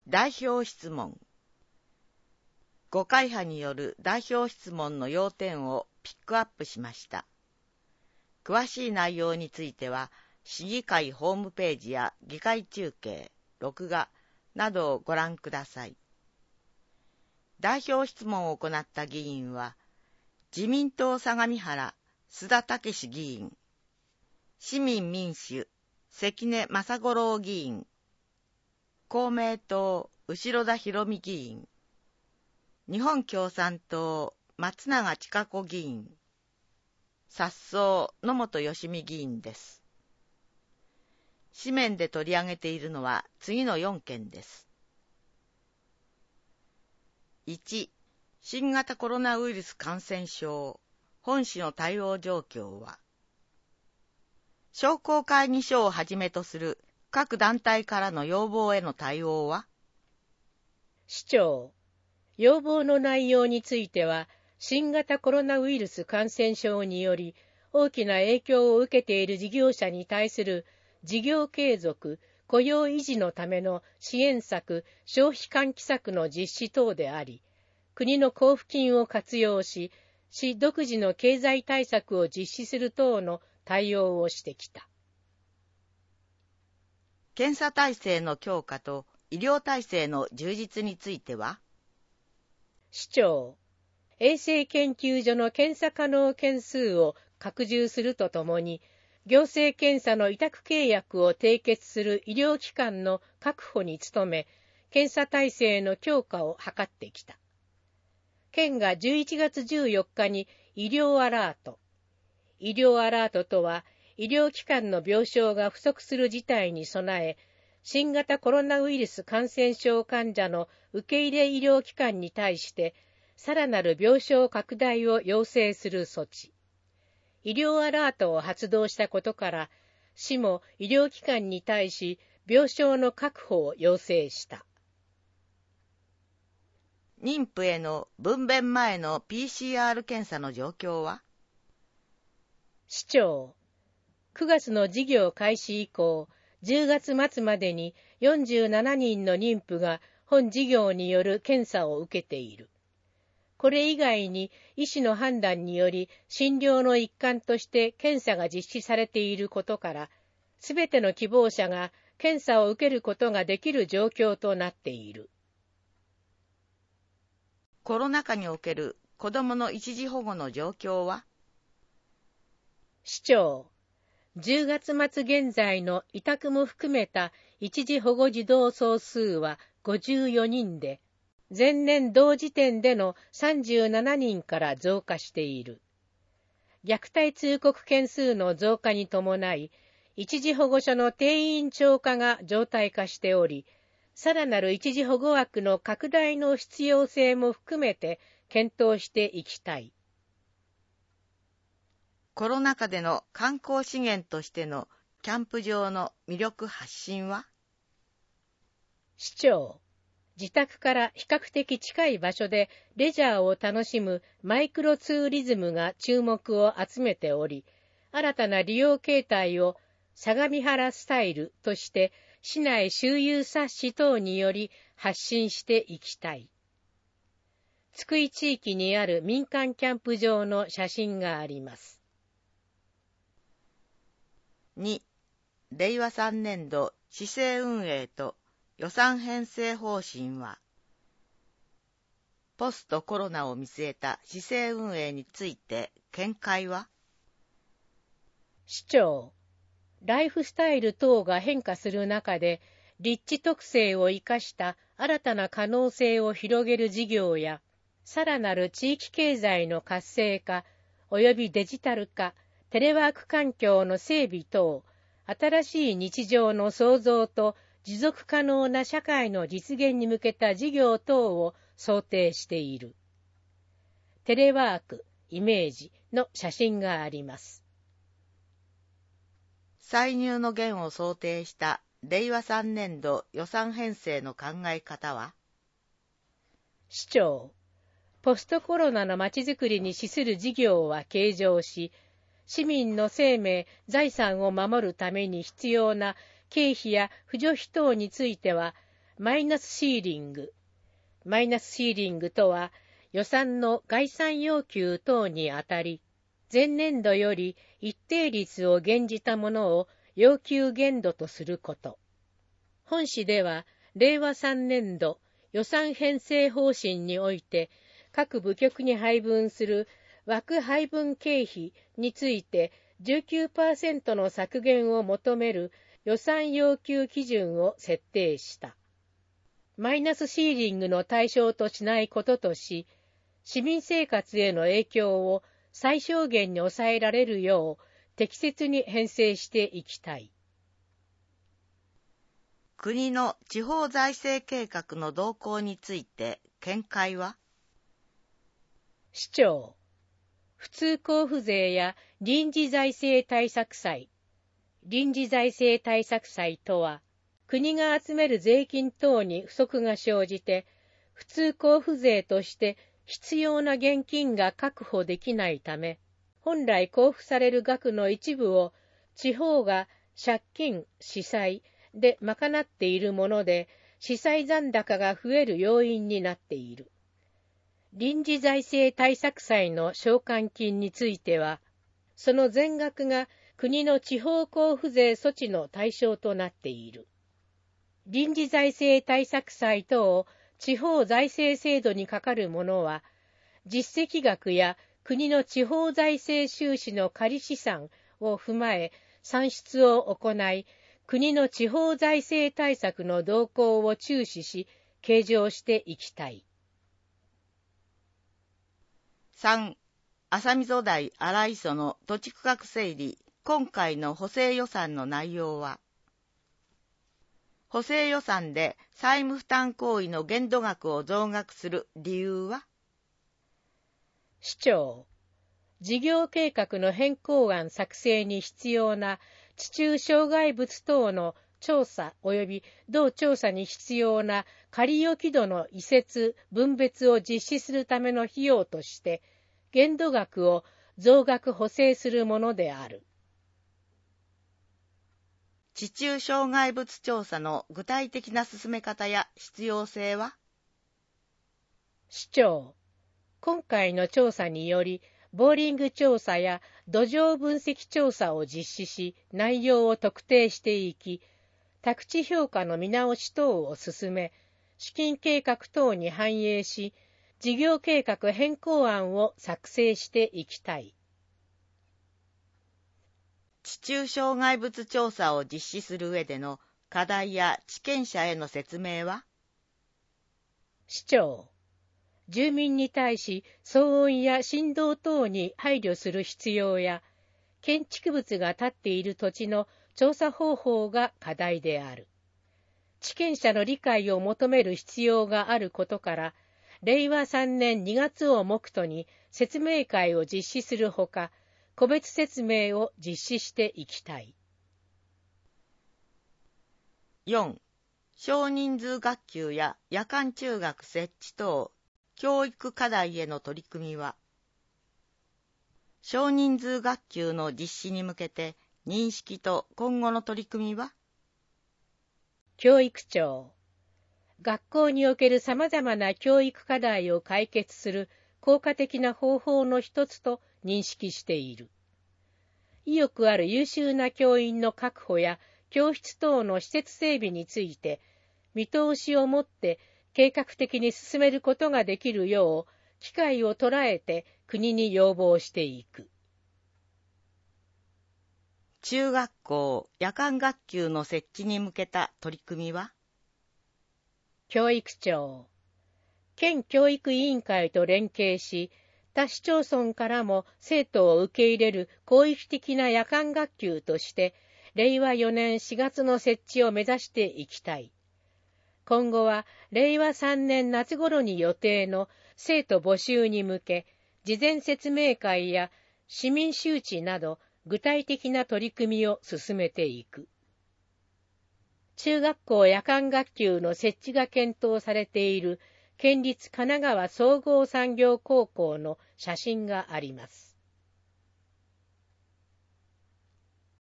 代表質問。5会派による代表質問の要点をピックアップしました。詳しい内容については、市議会ホームページや議会中継、録画などをご覧ください。代表質問を行った議員は、自民党相模原須田武議員、市民民主関根正五郎議員、公明党後田博美議員、日本共産党松永千佳子議員、札송野本芳美議員です。紙面で取り上げているのは次の4件です。1、新型コロナウイルス感染症、本市の対応状況は、商工会議所をはじめとする各団体からの要望への対応は、 市長、要望の内容については、新型コロナウイルス感染症により大きな影響を受けている事業者に対する事業継続、雇用維持のための支援策、消費喚起策の実施等であり、国の交付金を活用し、市独自の経済対策を実施する等の対応をしてきた。 検査体制の強化と医療体制の充実については、 市長、衛生研究所の検査可能件数を拡充するとともに、行政検査の委託契約を締結する医療機関の確保に努め、検査体制の強化を図ってきた。県が11月14日に医療アラート。医療アラートとは、医療機関の病床が不足する事態に備え、新型コロナウイルス感染症患者の受け入れ医療機関に対して、さらなる病床拡大を要請する措置。医療アラートを発動したことから、市も医療機関に対し、病床の確保を要請した。 妊婦への分娩前の PCR 検査の状況は、 市長、9月の事業開始以降、10月末までに47人の妊婦が本事業による検査を受けている。これ以外に医師の判断により診療の一環として検査が実施されていることから、すべての希望者が検査を受けることができる状況となっている。 コロナ禍における子どもの一時保護の状況は、 市長、10月末現在の委託も含めた一時保護児童総数は54人で、前年同時点での37人から増加している。虐待通告件数の増加に伴い、一時保護所の定員超過が常態化しており、さらなる一時保護枠の拡大の必要性も含めて検討していきたい。 コロナ禍での観光資源としてのキャンプ場の魅力発信は、 市長、自宅から比較的近い場所でレジャーを楽しむマイクロツーリズムが注目を集めており、新たな利用形態を相模原スタイルとして市内周遊冊子等により発信していきたい。津久井地域にある民間キャンプ場の写真があります。 2、令和3年度市政運営と予算編成方針は、ポストコロナを見据えた市政運営について見解は、 市長、ライフスタイル等が変化する中で、立地特性を生かした新たな可能性を広げる事業や、さらなる地域経済の活性化、及びデジタル化、テレワーク環境の整備等、新しい日常の創造と持続可能な社会の実現に向けた事業等を想定している。テレワーク、イメージの写真があります。 歳入の減を想定した令和3年度予算編成の考え方は、 市長、ポストコロナのまちづくりに資する事業は計上し、市民の生命、財産を守るために必要な経費や扶助費等については、 マイナスシーリング。マイナスシーリングとは、予算の概算要求等にあたり、前年度より一定率を減じたものを要求限度とすること。本誌では、令和3年度予算編成方針において、各部局に配分する枠配分経費について 19% の削減を求める予算要求基準を設定した。マイナスシーリングの対象としないこととし、市民生活への影響を最小限に抑えられるよう適切に編成していきたい。 国の地方財政計画の動向について見解は？ 市長、普通交付税や臨時財政対策債。臨時財政対策債とは、国が集める税金等に不足が生じて、普通交付税として必要な現金が確保できないため、本来交付される額の一部を地方が借金、市債で賄っているもので、市債残高が増える要因になっている。臨時財政対策債の償還金については、その全額が国の地方交付税措置の対象となっている。臨時財政対策債等地方財政制度にかかるものは、実績額や国の地方財政収支の仮試算を踏まえ算出を行い、国の地方財政対策の動向を注視し、計上していきたい。 3. 浅溝台荒磯の土地区画整理、今回の補正予算の内容は？補正予算で債務負担行為の限度額を増額する理由は？ 市長、事業計画の変更案作成に必要な地中障害物等の調査及び同調査に必要な仮置き土の移設・分別を実施するための費用として、限度額を増額補正するものである。 地中障害物調査の具体的な進め方や必要性は？ 市長、今回の調査により、ボーリング調査や土壌分析調査を実施し、内容を特定していき、宅地評価の見直し等を進め、資金計画等に反映し、事業計画変更案を作成していきたい。 地中障害物調査を実施する上での課題や地権者への説明は？ 市長、住民に対し騒音や振動等に配慮する必要や、建築物が建っている土地の調査方法が課題である。地権者の理解を求める必要があることから、令和3年2月を目途に説明会を実施するほか、個別説明を実施していきたい。 4. 少人数学級や夜間中学設置等、教育課題への取り組みは？少人数学級の実施に向けて認識と今後の取り組みは？ 教育長、学校におけるさまざまな教育課題を解決する効果的な方法の一つと認識している。意欲ある優秀な教員の確保や教室等の施設整備について、見通しを持って計画的に進めることができるよう、機会を捉えて国に要望していく。 中学校夜間学級の設置に向けた取り組みは？ 教育長、県教育委員会と連携し、他市町村からも生徒を受け入れる広域的な夜間学級として、令和4年4月の設置を目指していきたい。今後は令和3年夏頃に予定の生徒募集に向け、事前説明会や市民周知など具体的な取り組みを進めていく。中学校夜間学級の設置が検討されている県立神奈川総合産業高校の写真があります。